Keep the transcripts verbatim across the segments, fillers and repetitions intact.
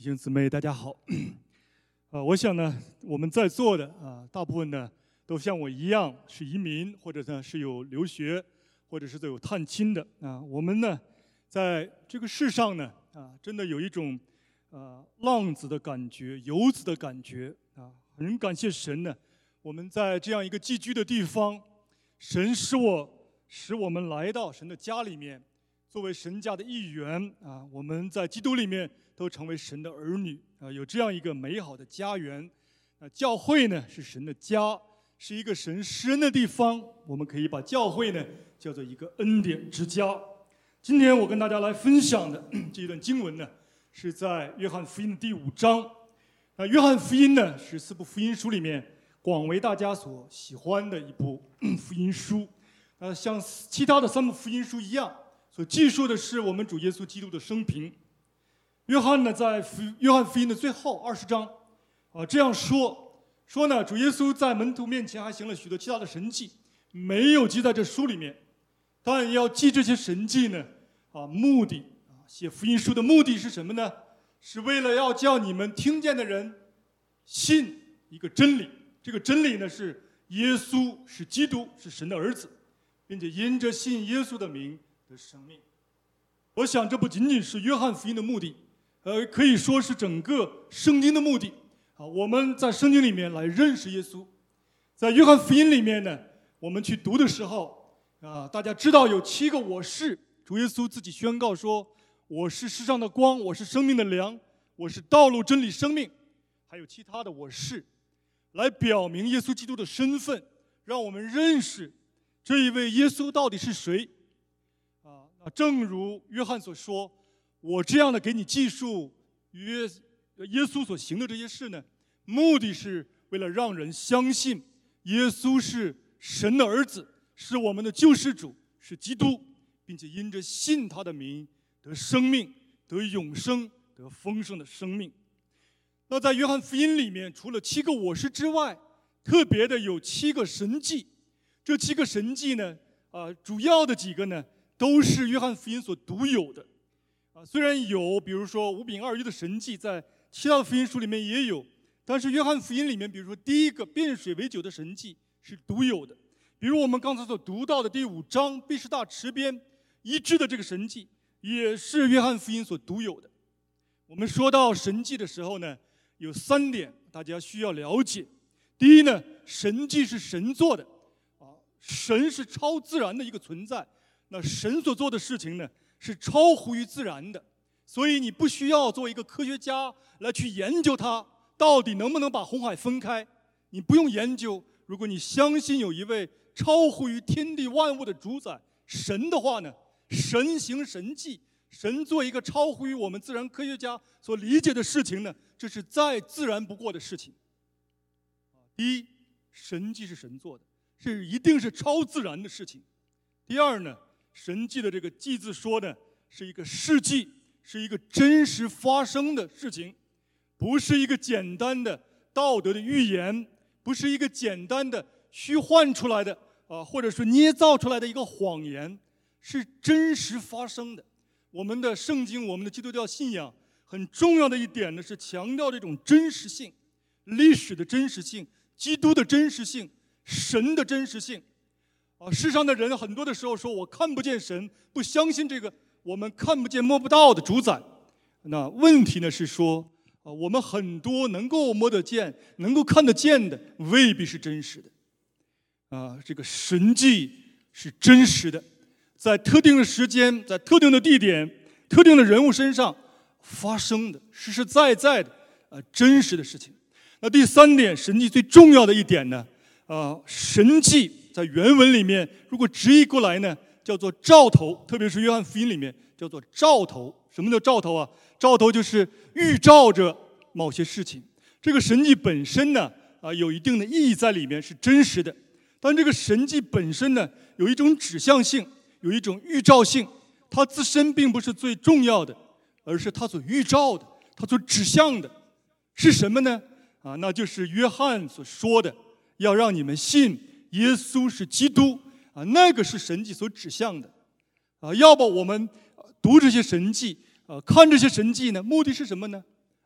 弟兄姊妹，大家好。啊，我想呢，我们在座的啊，大部分呢都像我一样是移民，或者呢是有留学，或者是有探亲的啊。我们呢，在这个世上呢啊，真的有一种啊浪子的感觉，游子的感觉啊。很感谢神呢，我们在这样一个寄居的地方，神使我使我们来到神的家里面。作为神家的一员啊，我们在基督里面都成为神的儿女啊，有这样一个美好的家园。啊，教会呢是神的家，是一个神施恩的地方。我们可以把教会呢叫做一个恩典之家。今天我跟大家来分享的这一段经文呢，是在约翰福音第五章。啊，约翰福音呢是四部福音书里面广为大家所喜欢的一部福音书。啊，像其他的三部福音书一样。所记述的是我们主耶稣基督的生平。约翰呢，在约翰福音的最后二十章，啊这样说说呢，主耶稣在门徒面前还行了许多其他的神迹，没有记在这书里面。但要记这些神迹呢，啊目的啊写福音书的目的是什么呢？是为了要叫你们听见的人信一个真理。这个真理呢是耶稣是基督，是神的儿子，并且因着信耶稣的名。的生命，我想这不仅仅是约翰福音的目的，呃，可以说是整个圣经的目的啊。我们在圣经里面来认识耶稣，在约翰福音里面呢，我们去读的时候啊，大家知道有七个我是，主耶稣自己宣告说：“我是世上的光，我是生命的粮，我是道路、真理、生命。”还有其他的我是，来表明耶稣基督的身份，让我们认识这一位耶稣到底是谁。啊，正如约翰所说，我这样的给你记述约耶稣所行的这些事呢，目的是为了让人相信耶稣是神的儿子，是我们的救世主，是基督，并且因着信他的名得生命，得永生，得丰盛的生命。那在约翰福音里面，除了七个我是之外，特别的有七个神迹。这七个神迹呢，啊，主要的几个呢，都是约翰福音所独有的，啊，虽然有，比如说五饼二鱼的神迹，在其他的福音书里面也有，但是约翰福音里面，比如说第一个变水为酒的神迹是独有的，比如我们刚才所读到的第五章毕士大池边医治的这个神迹，也是约翰福音所独有的。我们说到神迹的时候呢，有三点大家需要了解。第一呢，神迹是神做的，啊，神是超自然的一个存在。那神所做的事情呢，是超乎于自然的，所以你不需要做一个科学家来去研究它到底能不能把红海分开，你不用研究。如果你相信有一位超乎于天地万物的主宰神的话呢，神行神迹，神做一个超乎于我们自然科学家所理解的事情呢，这是再自然不过的事情。第一，神迹是神做的，是一定是超自然的事情。第二呢，神迹的这个迹字说的是一个事迹，是一个真实发生的事情，不是一个简单的道德的预言，不是一个简单的虚幻出来的啊，或者是捏造出来的一个谎言，是真实发生的。我们的圣经，我们的基督教信仰很重要的一点呢，是强调这种真实性，历史的真实性，基督的真实性，神的真实性。啊，世上的人很多的时候说我看不见神，不相信这个我们看不见摸不到的主宰。那问题呢是说，啊，我们很多能够摸得见、能够看得见的，未必是真实的。啊，这个神迹是真实的，在特定的时间、在特定的地点、特定的人物身上发生的，实实在在的，呃，真实的事情。那第三点，神迹最重要的一点呢，啊，神迹。在原文里面，如果直译过来呢，叫做兆头，特别是约翰福音里面叫做兆头。什么叫兆头啊？兆头就是预兆着某些事情。这个神迹本身呢，啊，有一定的意义在里面，是真实的。但这个神迹本身呢，有一种指向性，有一种预兆性，它自身并不是最重要的，而是它所预兆的，它所指向的是什么呢？啊，那就是约翰所说的，要让你们信耶稣是基督啊，那个是神迹所指向的啊。要不我们读这些神迹啊，看这些神迹呢，目的是什么呢？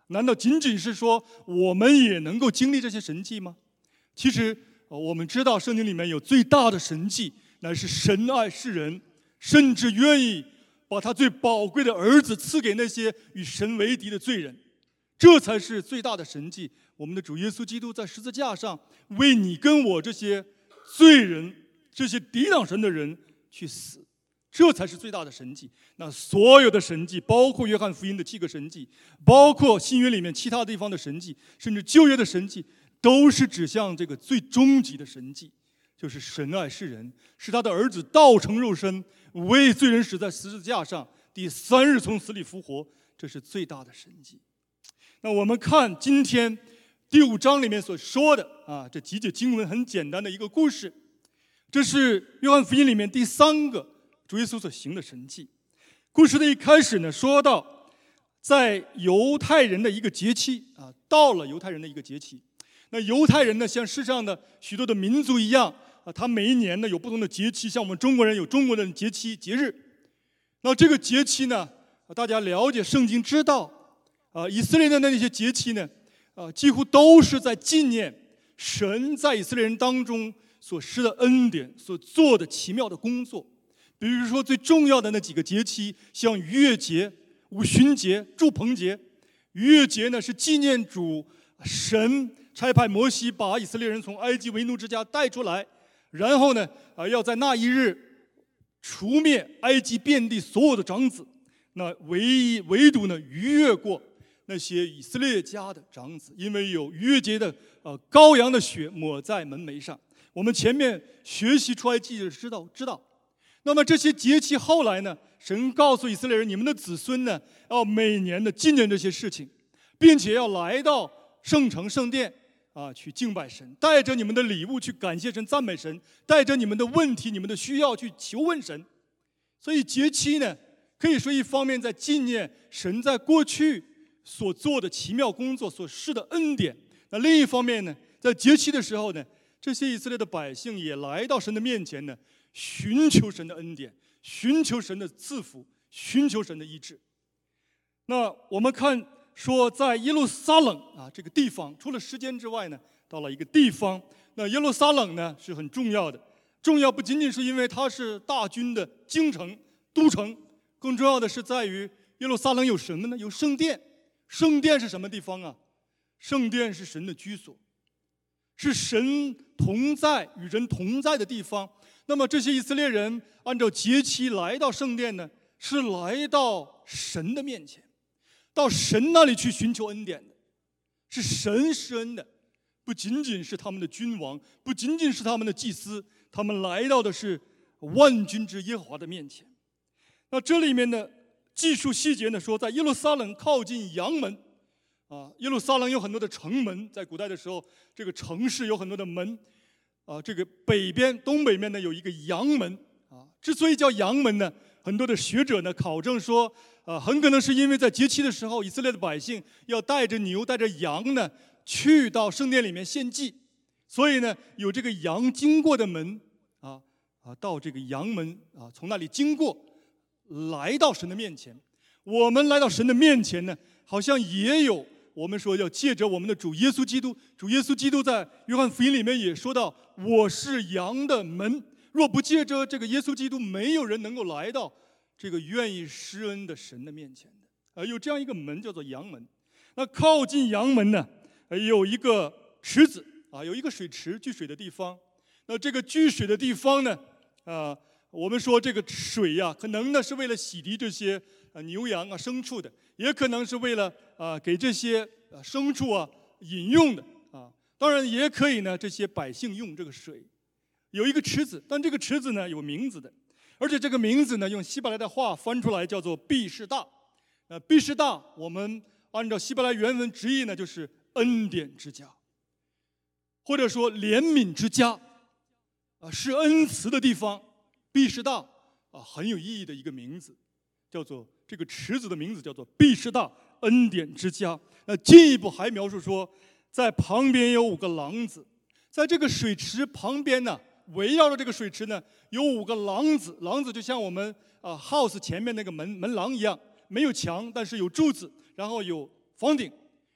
难道仅仅是说我们也能够经历这些神迹吗？其实我们知道圣经里面有最大的神迹，乃是神爱世人，甚至愿意把他最宝贵的儿子赐给那些与神为敌的罪人，这才是最大的神迹。我们的主耶稣基督在十字架上为你跟我这些罪人、这些抵挡神的人去死，这才是最大的神迹。那所有的神迹，包括约翰福音的七个神迹，包括新约里面其他地方的神迹，甚至旧约的神迹，都是指向这个最终极的神迹，就是神爱世人，使他的儿子道成肉身，为罪人死在十字架上，第三日从死里复活，这是最大的神迹。那我们看今天第五章里面所说的啊，这几节经文很简单的一个故事，这是约翰福音里面第三个主耶稣所行的神迹。故事的一开始呢，说到在犹太人的一个节期啊，到了犹太人的一个节期。那犹太人呢，像世上的许多的民族一样啊，他每一年呢有不同的节期，像我们中国人有中国的节期节日。那这个节期呢，大家了解圣经知道啊，以色列的那些节期呢，啊，几乎都是在纪念神在以色列人当中所施的恩典，所做的奇妙的工作。比如说最重要的那几个节期，像逾越节、五旬节、住棚节。逾越节呢是纪念主神差派摩西把以色列人从埃及为奴之家带出来，然后呢啊要在那一日除灭埃及遍地所有的长子，那唯唯独呢逾越过那些以色列家的长子，因为有逾越节的呃羔羊的血抹在门楣上。我们前面学习出埃及记知道知道。那么这些节期后来呢，神告诉以色列人，你们的子孙呢要每年的纪念这些事情，并且要来到圣城圣殿啊去敬拜神，带着你们的礼物去感谢神赞美神，带着你们的问题你们的需要去求问神。所以节期呢可以说一方面在纪念神在过去所做的奇妙工作所施的恩典，那另一方面呢，在节期的时候呢，这些以色列的百姓也来到神的面前呢，寻求神的恩典，寻求神的赐福，寻求神的医治。那我们看说在耶路撒冷啊这个地方，除了时间之外呢，到了一个地方，那耶路撒冷呢是很重要的，重要不仅仅是因为它是大军的京城都城，更重要的是在于耶路撒冷有什么呢？有圣殿。圣殿是什么地方啊？圣殿是神的居所，是神同在与人同在的地方。那么这些以色列人按照节期来到圣殿呢，是来到神的面前，到神那里去寻求恩典的，是神施恩的，不仅仅是他们的君王，不仅仅是他们的祭司，他们来到的是万军之耶和华的面前。那这里面的技术细节呢，说在耶路撒冷靠近阳门啊，耶路撒冷有很多的城门，在古代的时候，这个城市有很多的门啊，这个北边东北面呢有一个阳门啊。之所以叫阳门呢，很多的学者呢考证说，啊，很可能是因为在节期的时候，以色列的百姓要带着牛带着羊呢去到圣殿里面献祭，所以呢有这个羊经过的门啊啊，到这个阳门啊，从那里经过来到神的面前。我们来到神的面前呢，好像也有我们说要借着我们的主耶稣基督，主耶稣基督在约翰福音里面也说到，我是羊的门，若不借着这个耶稣基督，没有人能够来到这个愿意施恩的神的面前的。呃，有这样一个门叫做阳门。那靠近阳门呢，有一个池子啊，有一个水池聚水的地方。那这个聚水的地方呢，啊，我们说这个水呀、啊，可能呢是为了洗涤这些呃牛羊啊、牲畜的，也可能是为了啊给这些呃牲畜啊饮用的啊。当然也可以呢，这些百姓用这个水。有一个池子，但这个池子呢有名字的，而且这个名字呢用希伯来的话翻出来叫做毕士大。呃，毕士大我们按照希伯来原文直译呢就是恩典之家，或者说怜悯之家，啊，是恩慈的地方。毕士大啊，很有意义的一个名字，叫做这个池子的名字叫做毕士大恩典之家。那进一步还描述说，在旁边有五个廊子，在这个水池旁边呢，围绕着这个水池呢，有五个廊子。廊子就像我们啊 house 前面那个门门廊一样，没有墙，但是有柱子，然后有房顶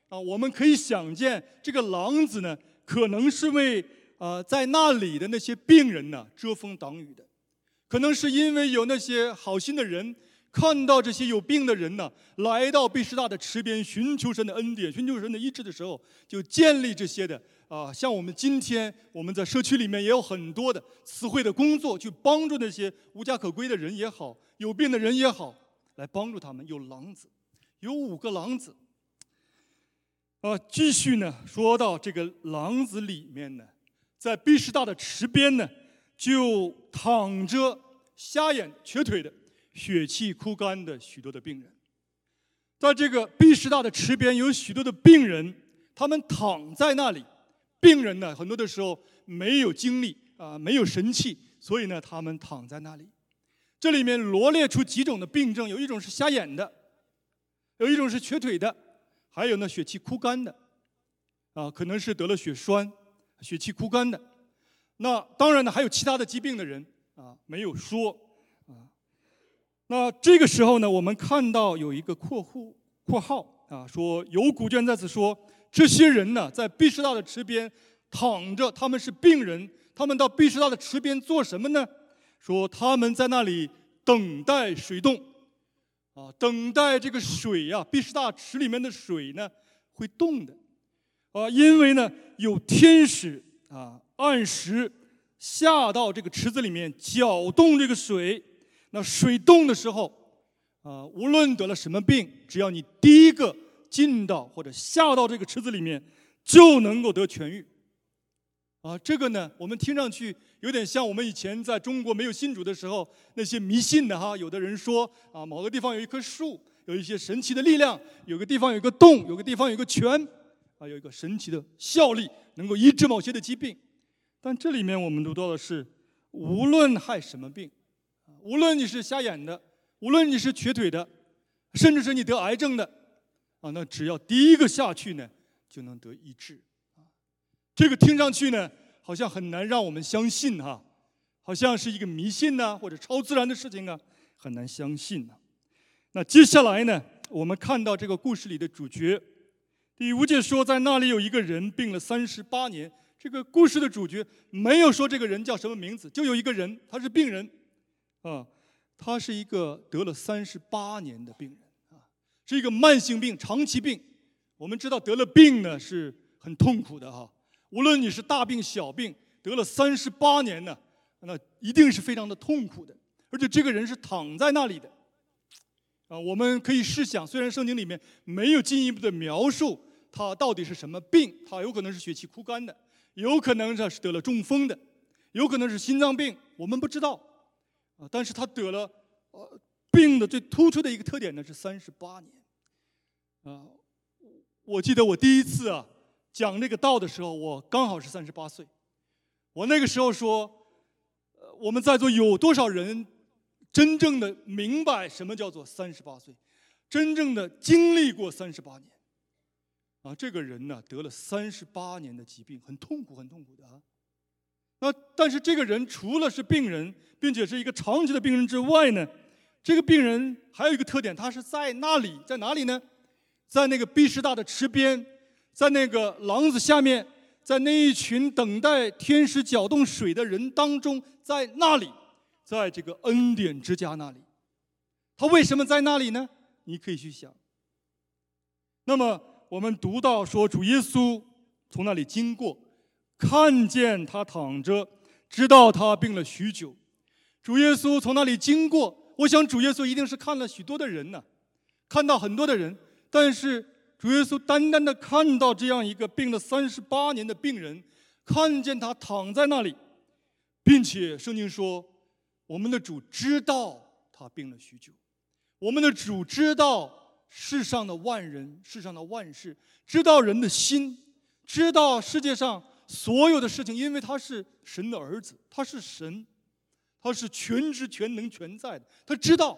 啊，我们可以想见，这个狼子呢，可能是为呃在那里的那些病人呢遮风挡雨的，可能是因为有那些好心的人看到这些有病的人呢，来到毕士大的池边寻求神的恩典，寻求神的医治的时候，就建立这些的啊，像我们今天我们在社区里面也有很多的慈惠的工作，去帮助那些无家可归的人也好，有病的人也好，来帮助他们。有狼子，有五个狼子。啊，继续呢，说到这个狼子里面呢，在毕士大的池边呢，就躺着瞎眼、瘸腿的、血气枯干的许多的病人。在这个毕士大的池边，有许多的病人，他们躺在那里。病人呢，很多的时候没有精力啊，没有神气，所以呢，他们躺在那里。这里面罗列出几种的病症，有一种是瞎眼的，有一种是瘸腿的，还有呢血气枯干的，啊，可能是得了血栓，血气枯干的。那当然呢，还有其他的疾病的人啊，没有说啊。那这个时候呢，我们看到有一个括弧括号啊，说有古卷在此说。这些人呢，在毕士大的池边躺着，他们是病人。他们到毕士大的池边做什么呢？说他们在那里等待水动，啊，等待这个水呀、啊，毕士大池里面的水呢会动的，啊，因为呢有天使啊按时下到这个池子里面搅动这个水。那水动的时候，啊，无论得了什么病，只要你第一个进到或者下到这个池子里面，就能够得痊愈。啊，这个呢，我们听上去有点像我们以前在中国没有信主的时候那些迷信的哈。有的人说啊，某个地方有一棵树，有一些神奇的力量；有个地方有一个洞，有个地方有一个泉，啊，有一个神奇的效力，能够医治某些的疾病。但这里面我们读到的是，无论害什么病，无论你是瞎眼的，无论你是瘸腿的，甚至是你得癌症的。啊，那只要第一个下去呢，就能得医治。啊，这个听上去呢，好像很难让我们相信哈，好像是一个迷信呐、啊，或者超自然的事情啊，很难相信呐、啊。那接下来呢，我们看到这个故事里的主角，第五节说，在那里有一个人病了三十八年。这个故事的主角没有说这个人叫什么名字，就有一个人，他是病人，啊，他是一个得了三十八年的病人。是一个慢性病、长期病。我们知道得了病呢是很痛苦的哈，无论你是大病小病，得了三十八年呢，那一定是非常的痛苦的。而且这个人是躺在那里的，啊，我们可以试想，虽然圣经里面没有进一步的描述他到底是什么病，他有可能是血气枯干的，有可能是得了中风的，有可能是心脏病，我们不知道，啊，但是他得了呃病的最突出的一个特点呢是三十八年。啊，我记得我第一次啊讲这个道的时候，我刚好是三十八岁。我那个时候说，呃，我们在座有多少人真正的明白什么叫做三十八岁，真正的经历过三十八年？啊，这个人呢得了三十八年的疾病，很痛苦，很痛苦的啊。那但是这个人除了是病人，并且是一个长期的病人之外呢，这个病人还有一个特点，他是在那里，在哪里呢？在那个毕士大的池边，在那个廊子下面，在那一群等待天使搅动水的人当中，在那里，在这个恩典之家那里。他为什么在那里呢？你可以去想。那么我们读到说，主耶稣从那里经过，看见他躺着，知道他病了许久。主耶稣从那里经过，我想主耶稣一定是看了许多的人呢，看到很多的人。但是主耶稣单单的看到这样一个病了三十八年的病人，看见他躺在那里，并且圣经说，我们的主知道他病了许久，我们的主知道世上的万人，世上的万事，知道人的心，知道世界上所有的事情，因为他是神的儿子，他是神，他是全知全能全在的，他知道。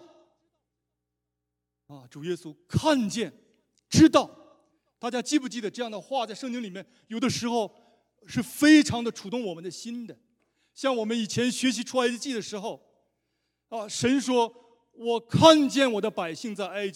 啊，主耶稣看见、知道，大家记不记得这样的话在圣经里面有的时候是非常的触动我们的心的。像我们以前学习出埃及记的时候，啊，神说：“我看见我的百姓在埃及，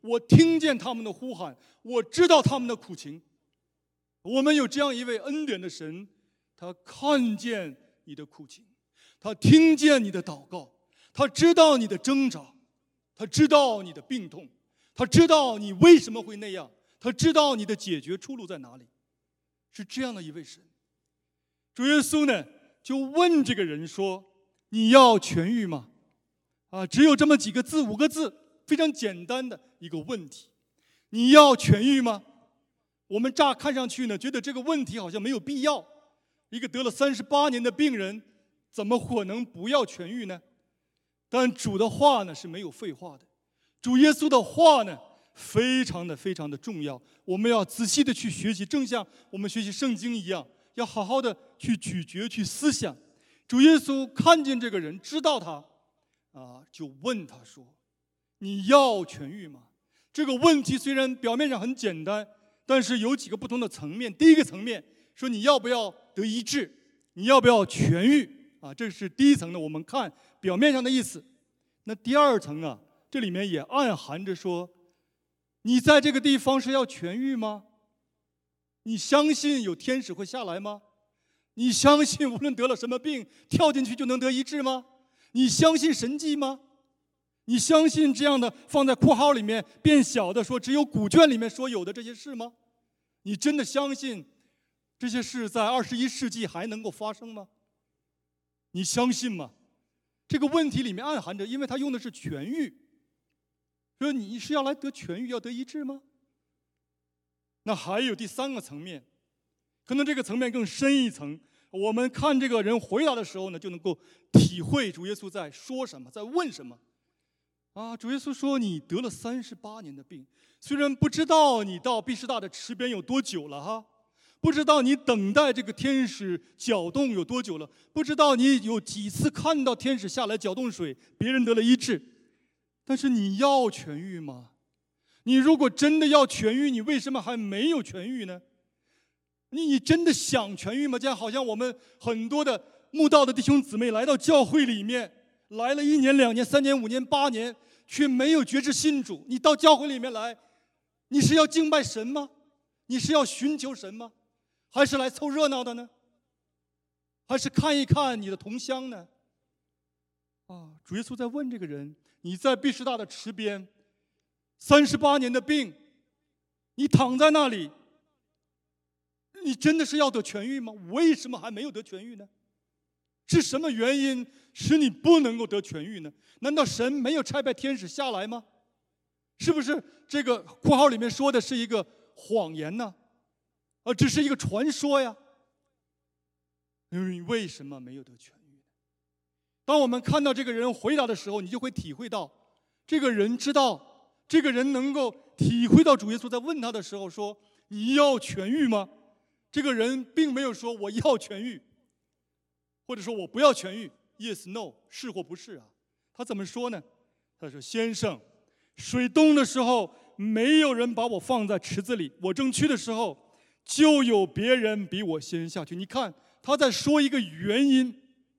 我听见他们的呼喊，我知道他们的苦情。我们有这样一位恩典的神，他看见你的苦情，他听见你的祷告，他知道你的挣扎，他知道你的病痛，他知道你为什么会那样，他知道你的解决出路在哪里。是这样的一位神。主耶稣呢，就问这个人说：“你要痊愈吗？”啊，只有这么几个字，五个字，非常简单的一个问题：你要痊愈吗？我们乍看上去呢，觉得这个问题好像没有必要。一个得了三十八年的病人，怎么可能不要痊愈呢？但主的话呢是没有废话的，主耶稣的话呢，非常的非常的重要。我们要仔细的去学习，正像我们学习圣经一样，要好好的去咀嚼、去思想。主耶稣看见这个人，知道他，啊，就问他说：“你要痊愈吗？”这个问题虽然表面上很简单，但是有几个不同的层面。第一个层面说你要不要得医治，你要不要痊愈啊？这是第一层的，我们看表面上的意思。那第二层啊，这里面也暗含着说，你在这个地方是要痊愈吗？你相信有天使会下来吗？你相信无论得了什么病，跳进去就能得医治吗？你相信神迹吗？你相信这样的放在括号里面变小的说只有古卷里面说有的这些事吗？你真的相信这些事在二十一世纪还能够发生吗？你相信吗？这个问题里面暗含着，因为他用的是痊愈，说你是要来得痊愈，要得医治吗？那还有第三个层面，可能这个层面更深一层。我们看这个人回答的时候呢，就能够体会主耶稣在说什么，在问什么。啊，主耶稣说你得了三十八年的病，虽然不知道你到毕士大的池边有多久了哈，不知道你等待这个天使搅动有多久了，不知道你有几次看到天使下来搅动水，别人得了医治，但是你要痊愈吗？你如果真的要痊愈，你为什么还没有痊愈呢？你真的想痊愈吗？这样好像我们很多的慕道的弟兄姊妹来到教会里面，来了一年、两年、三年、五年、八年，却没有决志信主。你到教会里面来，你是要敬拜神吗？你是要寻求神吗？还是来凑热闹的呢？还是看一看你的同乡呢？啊，主耶稣在问这个人：你在毕士大的池边，三十八年的病，你躺在那里，你真的是要得痊愈吗？为什么还没有得痊愈呢？是什么原因使你不能够得痊愈呢？难道神没有差派天使下来吗？是不是这个括号里面说的是一个谎言呢？而只是一个传说呀？你为什么没有得痊愈？当我们看到这个人回答的时候，你就会体会到，这个人知道，这个人能够体会到主耶稣在问他的时候说：“你要痊愈吗？”这个人并没有说我要痊愈，或者说我不要痊愈 ，yes no 是或不是啊？他怎么说呢？他说：“先生，水冻的时候，没有人把我放在池子里，我正去的时候，就有别人比我先下去。”你看他在说一个原因。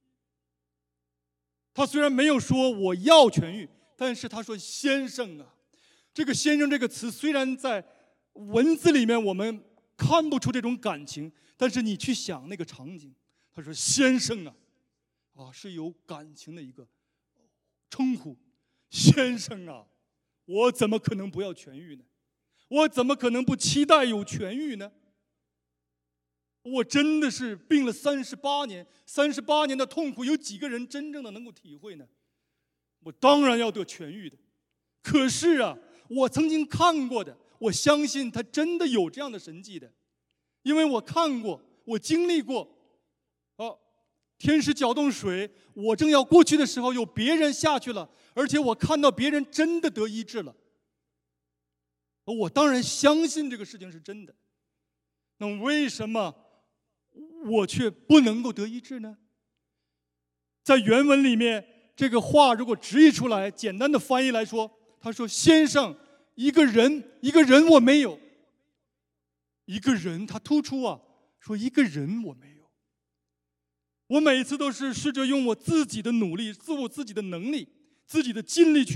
他虽然没有说我要痊愈，但是他说：“先生啊。”这个“先生”这个词虽然在文字里面我们看不出这种感情，但是你去想那个场景，他说：“先生啊，啊是有感情的一个称呼。先生啊，我怎么可能不要痊愈呢？我怎么可能不期待有痊愈呢？我真的是病了三十八年，三十八年的痛苦，有几个人真正的能够体会呢？我当然要得痊愈的。可是啊，我曾经看过的，我相信他真的有这样的神迹的，因为我看过，我经历过。哦，天使搅动水，我正要过去的时候，有别人下去了，而且我看到别人真的得医治了。我当然相信这个事情是真的。那为什么我却不能够得医治呢？在原文里面，这个话如果直译出来，简单的翻译来说，他说：“先生，一个人，一个人我没有。”一个人，他突出啊，说一个人我没有。我每次都是试着用我自己的努力、自我自己的能力、自己的尽力去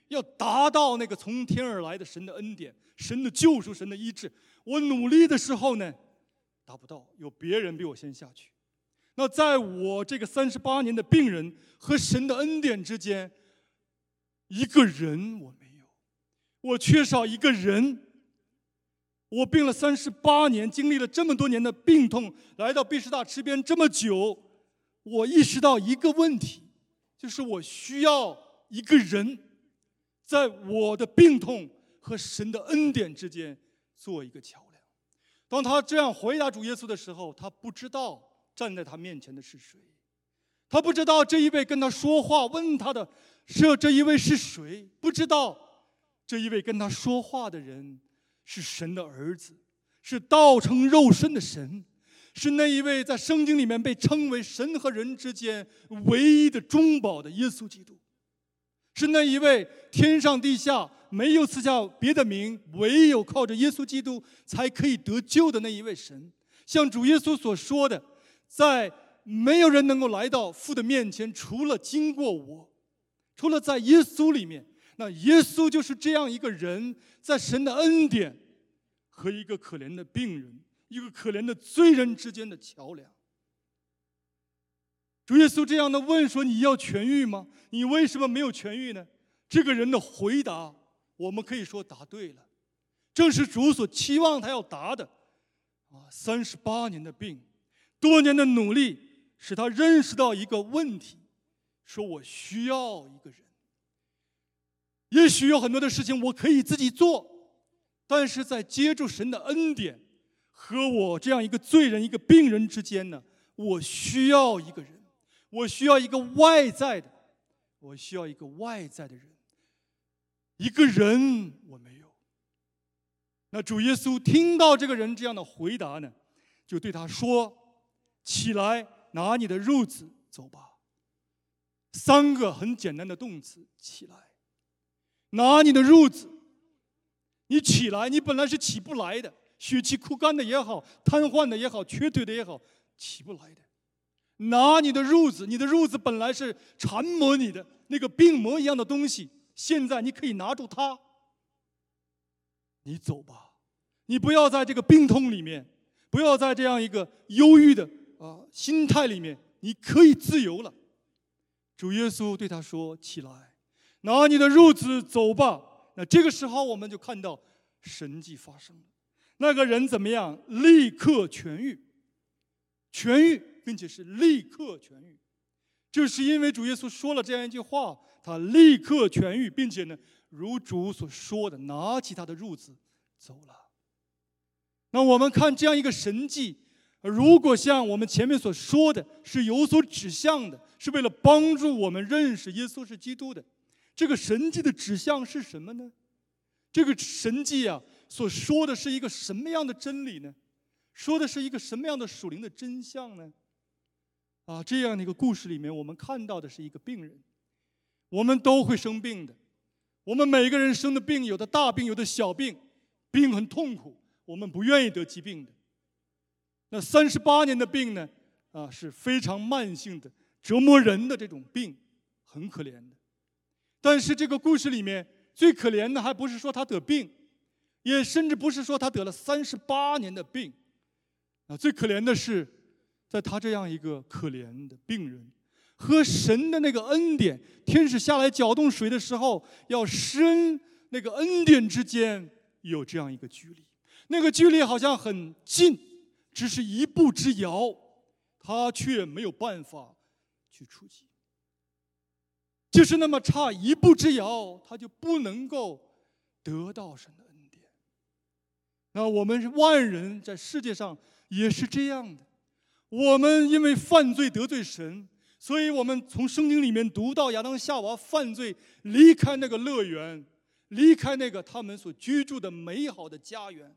要达到那个从天而来的神的恩典、神的救赎、神的医治。我努力的时候呢，达不到，有别人比我先下去。那在我这个三十八年的病人和神的恩典之间，一个人我没有，我缺少一个人。我病了三十八年，经历了这么多年的病痛，来到毕士大池边这么久，我意识到一个问题，就是我需要一个人，在我的病痛和神的恩典之间做一个桥梁。当他这样回答主耶稣的时候，他不知道站在他面前的是谁，他不知道这一位跟他说话问他的是这一位是谁，不知道这一位跟他说话的人是神的儿子，是道成肉身的神，是那一位在圣经里面被称为神和人之间唯一的中保的耶稣基督，是那一位天上地下没有赐下别的名，唯有靠着耶稣基督才可以得救的那一位神。像主耶稣所说的，在没有人能够来到父的面前，除了经过我，除了在耶稣里面。那耶稣就是这样一个人，在神的恩典和一个可怜的病人、一个可怜的罪人之间的桥梁。主耶稣这样的问说：“你要痊愈吗？你为什么没有痊愈呢？”这个人的回答，我们可以说答对了，正是主所期望他要答的。啊，三十八年的病，多年的努力，使他认识到一个问题，说我需要一个人。也许有很多的事情我可以自己做，但是在接住神的恩典和我这样一个罪人、一个病人之间呢，我需要一个人，我需要一个外在的，我需要一个外在的人，一个人我没有。那主耶稣听到这个人这样的回答呢，就对他说：“起来，拿你的褥子走吧。”三个很简单的动词，起来。拿你的褥子，你起来，你本来是起不来的，血气枯干的也好，瘫痪的也好，瘸腿的也好，起不来的。拿你的褥子，你的褥子本来是缠磨你的那个病魔一样的东西，现在你可以拿住它，你走吧。你不要在这个病痛里面，不要在这样一个忧郁的啊心态里面，你可以自由了。主耶稣对他说：“起来。”拿你的褥子走吧。那这个时候我们就看到神迹发生了。那个人怎么样？立刻痊愈，痊愈，并且是立刻痊愈。就是因为主耶稣说了这样一句话，他立刻痊愈，并且呢，如主所说的，拿起他的褥子走了。那我们看这样一个神迹，如果像我们前面所说的是有所指向的，是为了帮助我们认识耶稣是基督的。这个神迹的指向是什么呢？这个神迹啊，所说的是一个什么样的真理呢？说的是一个什么样的属灵的真相呢？啊，这样的一个故事里面，我们看到的是一个病人。我们都会生病的，我们每个人生的病，有的大病，有的小病，病很痛苦，我们不愿意得疾病的。那三十八年的病呢，啊，是非常慢性的，折磨人的这种病，很可怜的。但是这个故事里面最可怜的还不是说他得病，也甚至不是说他得了三十八年的病，啊，最可怜的是，在他这样一个可怜的病人和神的那个恩典，天使下来搅动水的时候，要施恩那个恩典之间有这样一个距离，那个距离好像很近，只是一步之遥，他却没有办法去触及。就是那么差一步之遥，他就不能够得到神的恩典。那我们万人在世界上也是这样的，我们因为犯罪得罪神，所以我们从圣经里面读到亚当夏娃犯罪，离开那个乐园，离开那个他们所居住的美好的家园。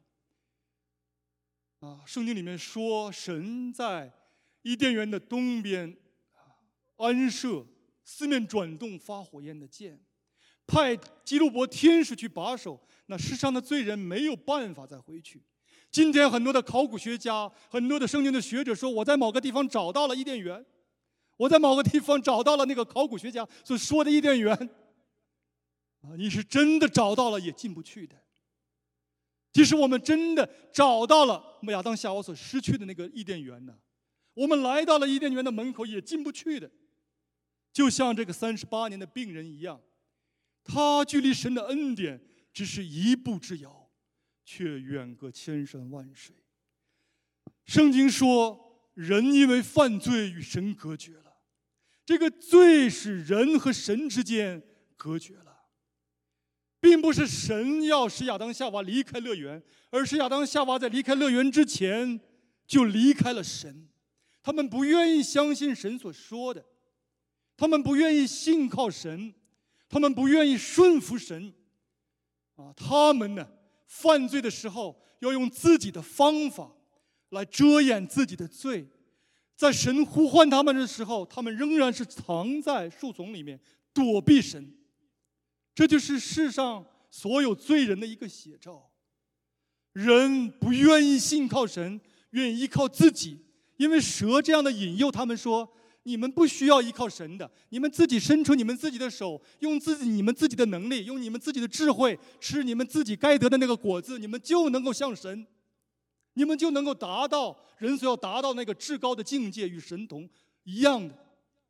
啊，圣经里面说，神在伊甸园的东边安设四面转动发火焰的剑，派基路伯天使去把守，那世上的罪人没有办法再回去。今天很多的考古学家，很多的圣经的学者说，我在某个地方找到了伊甸园，我在某个地方找到了那个考古学家所说的伊甸园。 啊，你是真的找到了也进不去的。即使我们真的找到了亚当夏娃所失去的那个伊甸园呢，我们来到了伊甸园的门口也进不去的。就像这个三十八年的病人一样，他距离神的恩典只是一步之遥，却远隔千山万水。圣经说，人因为犯罪与神隔绝了，这个罪使人和神之间隔绝了，并不是神要使亚当夏娃离开乐园，而是亚当夏娃在离开乐园之前就离开了神。他们不愿意相信神所说的，他们不愿意信靠神，他们不愿意顺服神啊！他们呢，犯罪的时候要用自己的方法来遮掩自己的罪，在神呼唤他们的时候，他们仍然是藏在树丛里面躲避神。这就是世上所有罪人的一个写照。人不愿意信靠神，愿意依靠自己，因为蛇这样的引诱他们说，你们不需要依靠神的，你们自己伸出你们自己的手，用自己你们自己的能力，用你们自己的智慧，吃你们自己该得的那个果子，你们就能够像神，你们就能够达到人所要达到那个至高的境界，与神同一样的。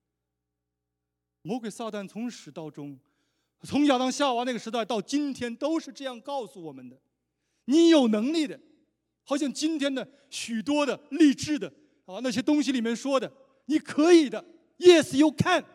魔鬼撒旦从始到终，从亚当夏娃那个时代到今天，都是这样告诉我们的：你有能力的，好像今天的许多的励志的啊那些东西里面说的，你可以的 ，Yes you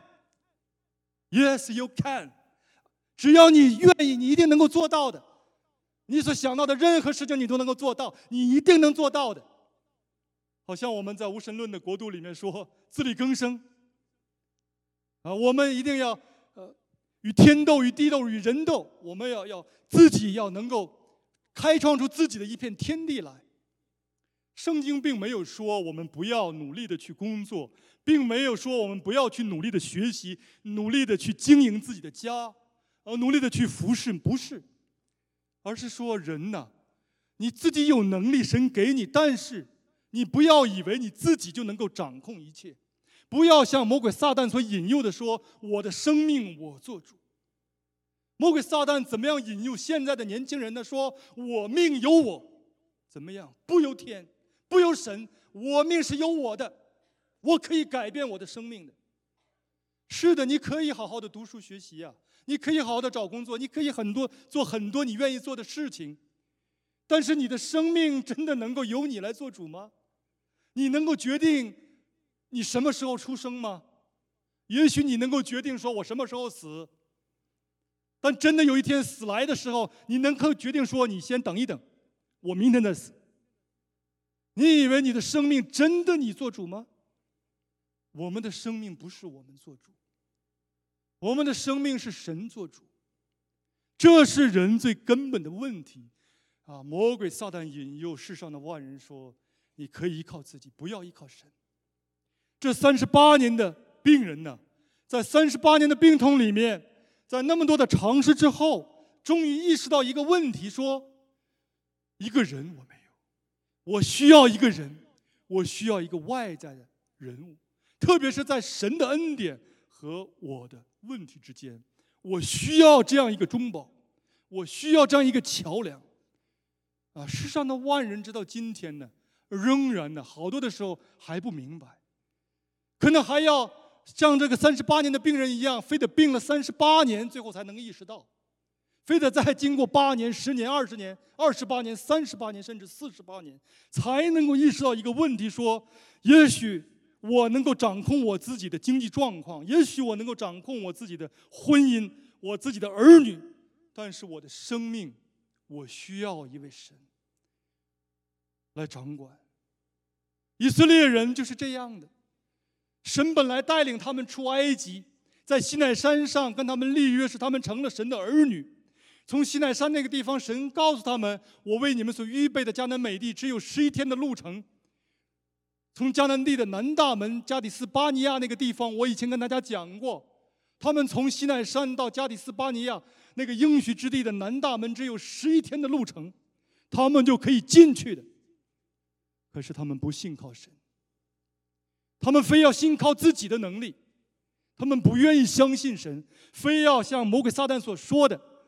can，Yes you can， 只要你愿意，你一定能够做到的。你所想到的任何事情，你都能够做到，你一定能做到的。好像我们在无神论的国度里面说自力更生啊，我们一定要呃与天斗、与地斗、与人斗，我们要要自己要能够开创出自己的一片天地来。圣经并没有说我们不要努力的去工作，并没有说我们不要去努力的学习，努力的去经营自己的家，呃，努力的去服侍，不是，而是说人呐、啊，你自己有能力，神给你，但是你不要以为你自己就能够掌控一切，不要像魔鬼撒旦所引诱的说，我的生命我做主。魔鬼撒旦怎么样引诱现在的年轻人呢？说我命由我，怎么样？不由天，不由神，我命是由我的，我可以改变我的生命的。是的，你可以好好的读书学习啊，你可以好好的找工作，你可以很多做很多你愿意做的事情，但是你的生命真的能够由你来做主吗？你能够决定你什么时候出生吗？也许你能够决定说我什么时候死，但真的有一天死来的时候，你能够决定说你先等一等，我明天再死。你以为你的生命真的你做主吗？我们的生命不是我们做主，我们的生命是神做主，这是人最根本的问题啊！魔鬼撒旦引诱世上的万人说，你可以依靠自己，不要依靠神。这三十八年的病人呢，在三十八年的病痛里面，在那么多的尝试之后，终于意识到一个问题，说一个人我没有，我需要一个人，我需要一个外在的人物，特别是在神的恩典和我的问题之间，我需要这样一个中保，我需要这样一个桥梁啊！世上的万人直到今天呢，仍然呢，好多的时候还不明白，可能还要像这个三十八年的病人一样，非得病了三十八年，最后才能意识到，非得再经过八年、十年、二十年、二十八年、三十八年，甚至四十八年，才能够意识到一个问题：说，也许我能够掌控我自己的经济状况，也许我能够掌控我自己的婚姻、我自己的儿女，但是我的生命，我需要一位神来掌管。以色列人就是这样的，神本来带领他们出埃及，在西奈山上跟他们立约，使他们成了神的儿女。从西奈山那个地方，神告诉他们，我为你们所预备的迦南美地只有十一天的路程。从迦南地的南大门加底斯巴尼亚那个地方，我以前跟大家讲过，他们从西奈山到加底斯巴尼亚那个应许之地的南大门只有十一天的路程，他们就可以进去的。可是他们不信靠神，他们非要信靠自己的能力，他们不愿意相信神，非要像魔鬼撒旦所说的，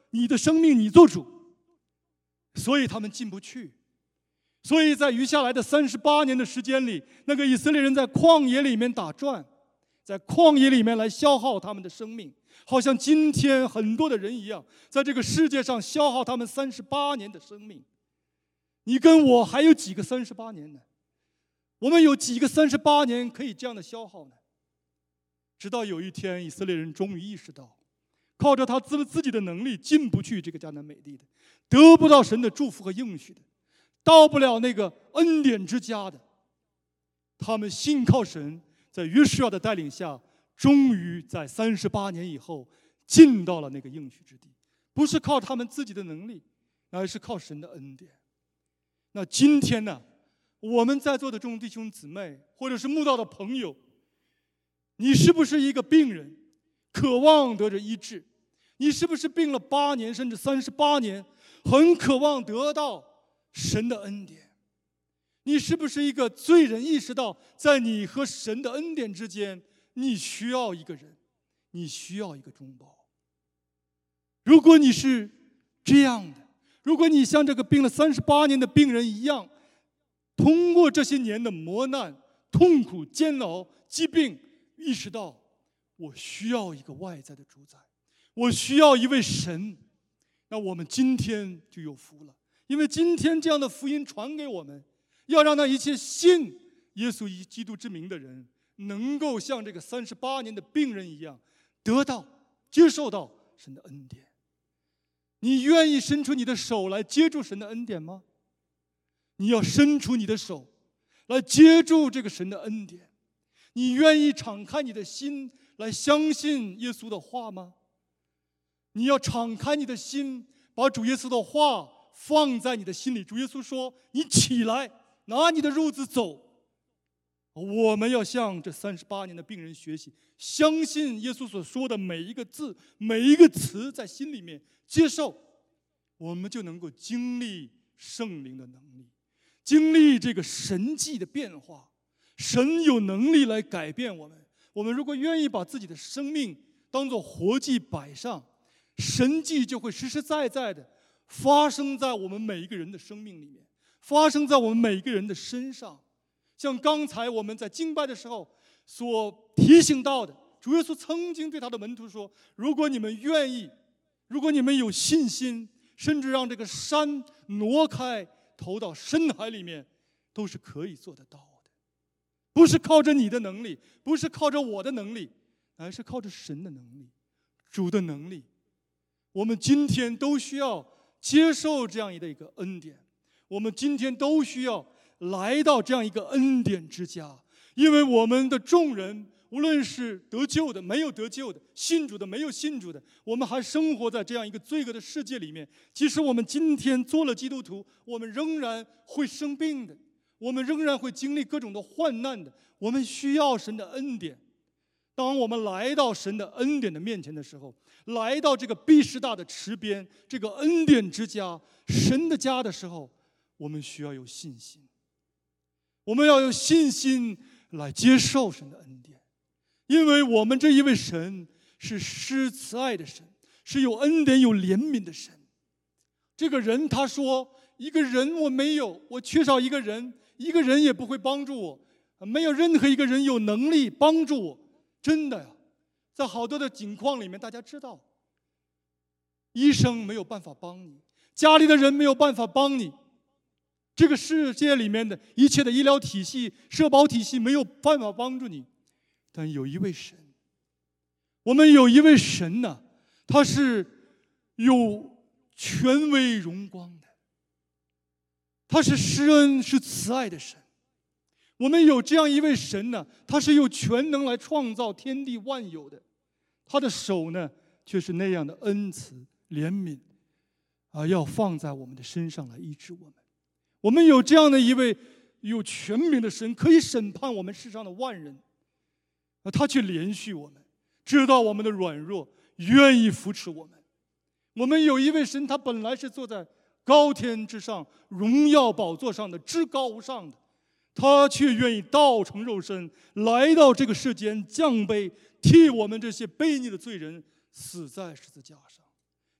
你的生命你做主，所以他们进不去。所以在余下来的三十八年的时间里，那个以色列人在旷野里面打转，在旷野里面来消耗他们的生命，好像今天很多的人一样，在这个世界上消耗他们三十八年的生命。你跟我还有几个三十八年呢？我们有几个三十八年可以这样的消耗呢？直到有一天，以色列人终于意识到，靠着他自自己的能力进不去这个迦南美地的，得不到神的祝福和应许的，到不了那个恩典之家的。他们信靠神，在约书亚的带领下，终于在三十八年以后进到了那个应许之地，不是靠他们自己的能力，而是靠神的恩典。那今天呢，我们在座的众弟兄姊妹，或者是慕道的朋友，你是不是一个病人，渴望得着医治？你是不是病了八年甚至三十八年，很渴望得到神的恩典？你是不是一个罪人，意识到在你和神的恩典之间，你需要一个人，你需要一个中保？如果你是这样的，如果你像这个病了三十八年的病人一样，通过这些年的磨难、痛苦、煎熬、疾病，意识到我需要一个外在的主宰，我需要一位神，那我们今天就有福了。因为今天这样的福音传给我们，要让那一切信耶稣以基督之名的人，能够像这个三十八年的病人一样，得到、接受到神的恩典。你愿意伸出你的手来接住神的恩典吗？你要伸出你的手来接住这个神的恩典。你愿意敞开你的心来相信耶稣的话吗？你要敞开你的心，把主耶稣的话放在你的心里。主耶稣说：“你起来，拿你的褥子走。”我们要向这三十八年的病人学习，相信耶稣所说的每一个字、每一个词，在心里面接受，我们就能够经历圣灵的能力，经历这个神迹的变化。神有能力来改变我们。我们如果愿意把自己的生命当作活祭摆上，神迹就会实实在在的发生在我们每一个人的生命里面，发生在我们每一个人的身上。像刚才我们在敬拜的时候所提醒到的，主耶稣曾经对他的门徒说：如果你们愿意，如果你们有信心，甚至让这个山挪开，投到深海里面，都是可以做得到的。不是靠着你的能力，不是靠着我的能力，而是靠着神的能力，主的能力。我们今天都需要接受这样的一个恩典，我们今天都需要来到这样一个恩典之家。因为我们的众人，无论是得救的、没有得救的、信主的、没有信主的，我们还生活在这样一个罪恶的世界里面。即使我们今天做了基督徒，我们仍然会生病的，我们仍然会经历各种的患难的。我们需要神的恩典。当我们来到神的恩典的面前的时候，来到这个毕士大的池边，这个恩典之家、神的家的时候，我们需要有信心。我们要有信心来接受神的恩典，因为我们这一位神是施慈爱的神，是有恩典有怜悯的神。这个人他说，一个人我没有，我缺少一个人，一个人也不会帮助我，没有任何一个人有能力帮助我。真的呀，在好多的境况里面，大家知道，医生没有办法帮你，家里的人没有办法帮你，这个世界里面的一切的医疗体系、社保体系没有办法帮助你。但有一位神，我们有一位神呢，他是有权威荣光的，他是施恩是慈爱的神。我们有这样一位神呢，他是有全能来创造天地万有的，他的手呢却是那样的恩慈怜悯啊，要放在我们的身上来医治我们。我们有这样的一位有权柄的神，可以审判我们世上的万人，啊，他却怜恤我们，知道我们的软弱，愿意扶持我们。我们有一位神，他本来是坐在高天之上荣耀宝座上的至高无上的，他却愿意道成肉身，来到这个世间，降卑，替我们这些悖逆的罪人死在十字架上。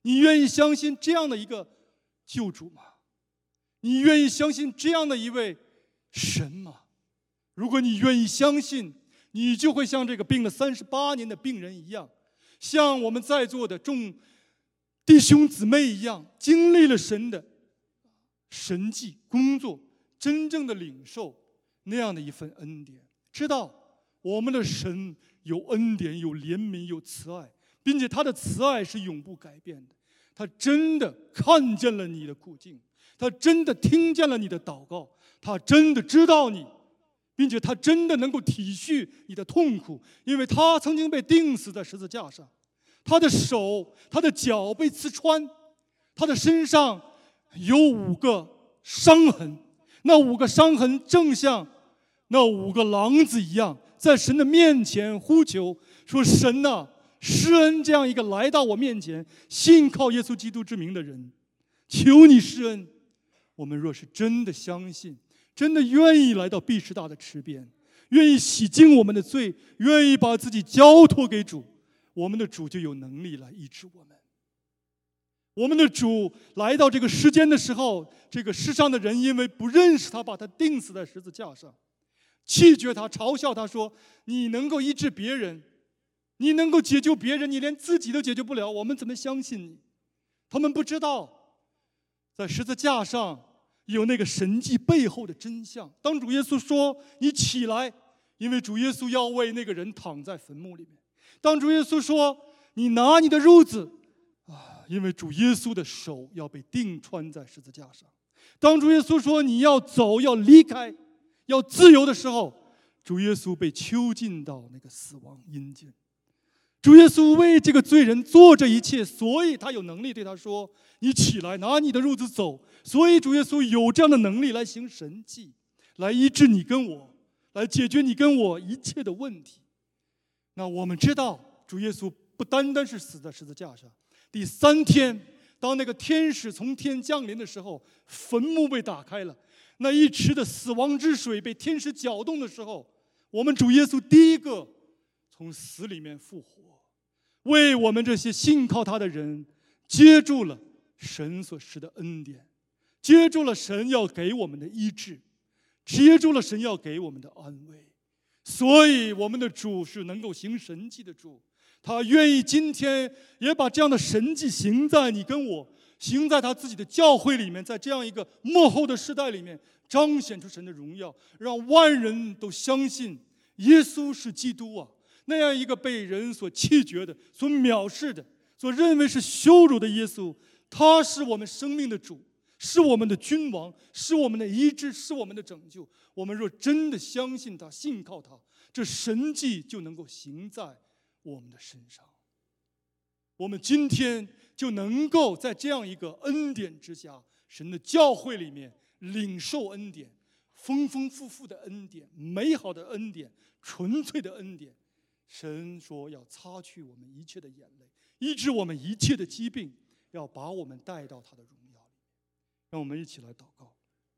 你愿意相信这样的一个救主吗？你愿意相信这样的一位神吗？如果你愿意相信，你就会像这个病了三十八年的病人一样，像我们在座的众弟兄姊妹一样，经历了神的神迹工作，真正的领受那样的一份恩典，知道我们的神有恩典，有怜悯，有慈爱，并且他的慈爱是永不改变的。他真的看见了你的苦境，他真的听见了你的祷告，他真的知道你，并且他真的能够体恤你的痛苦，因为他曾经被钉死在十字架上，他的手他的脚被刺穿，他的身上有五个伤痕，那五个伤痕正像那五个狼子一样，在神的面前呼求说，神啊，施恩这样一个来到我面前信靠耶稣基督之名的人，求你施恩。我们若是真的相信，真的愿意来到毕士大的池边，愿意洗净我们的罪，愿意把自己交托给主，我们的主就有能力来医治我们。我们的主来到这个世间的时候，这个世上的人因为不认识他，把他钉死在十字架上，弃绝他，嘲笑他说，你能够医治别人，你能够解救别人，你连自己都解决不了，我们怎么相信你？他们不知道在十字架上有那个神迹背后的真相。当主耶稣说你起来，因为主耶稣要为那个人躺在坟墓里面。当主耶稣说你拿你的褥子啊，因为主耶稣的手要被钉穿在十字架上。当主耶稣说你要走，要离开，要自由的时候，主耶稣被囚禁到那个死亡阴间。主耶稣为这个罪人做这一切，所以他有能力对他说，你起来，拿你的褥子走。所以主耶稣有这样的能力来行神迹，来医治你跟我，来解决你跟我一切的问题。那我们知道主耶稣不单单是死在十字架上，第三天当那个天使从天降临的时候，坟墓被打开了，那一池的死亡之水被天使搅动的时候，我们主耶稣第一个从死里面复活，为我们这些信靠他的人接住了神所施的恩典，接住了神要给我们的医治，接住了神要给我们的安慰。所以我们的主是能够行神迹的主，他愿意今天也把这样的神迹行在你跟我，行在他自己的教会里面，在这样一个末后的时代里面，彰显出神的荣耀，让万人都相信耶稣是基督啊！那样一个被人所弃绝的、所藐视的、所认为是羞辱的耶稣，他是我们生命的主，是我们的君王，是我们的医治，是我们的拯救。我们若真的相信他，信靠他，这神迹就能够行在我们的身上。我们今天就能够在这样一个恩典之下，神的教会里面领受恩典，丰丰富富的恩典，美好的恩典，纯粹的恩典。神说要擦去我们一切的眼泪，医治我们一切的疾病，要把我们带到他的荣耀里。让我们一起来祷告。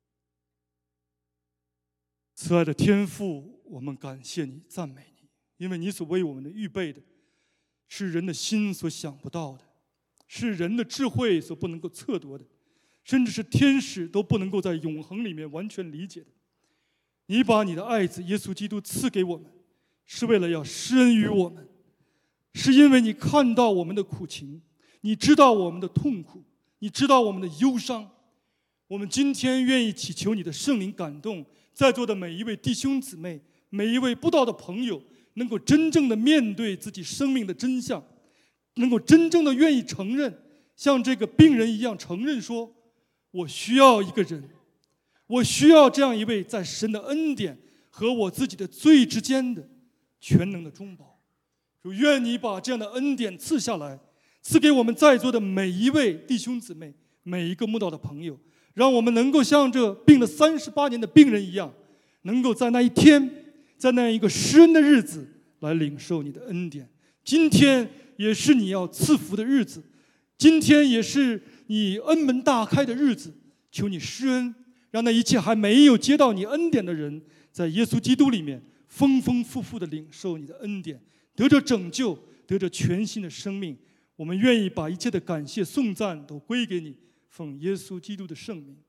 慈爱的天父，我们感谢你，赞美你，因为你所为我们的预备的是人的心所想不到的，是人的智慧所不能够测度的，甚至是天使都不能够在永恒里面完全理解的。你把你的爱子耶稣基督赐给我们，是为了要施恩于我们，是因为你看到我们的苦情，你知道我们的痛苦，你知道我们的忧伤。我们今天愿意祈求你的圣灵感动在座的每一位弟兄姊妹，每一位布道的朋友，能够真正的面对自己生命的真相，能够真正的愿意承认，像这个病人一样承认说，我需要一个人，我需要这样一位在神的恩典和我自己的罪之间的全能的中保。主，愿你把这样的恩典赐下来，赐给我们在座的每一位弟兄姊妹，每一个慕道的朋友，让我们能够像这病了三十八年的病人一样，能够在那一天，在那一个施恩的日子来领受你的恩典。今天也是你要赐福的日子，今天也是你恩门大开的日子，求你施恩，让那一切还没有接到你恩典的人，在耶稣基督里面丰丰富富的领受你的恩典，得着拯救，得着全新的生命。 我们愿意把一切的感谢颂赞都归给你，奉耶稣基督的圣名。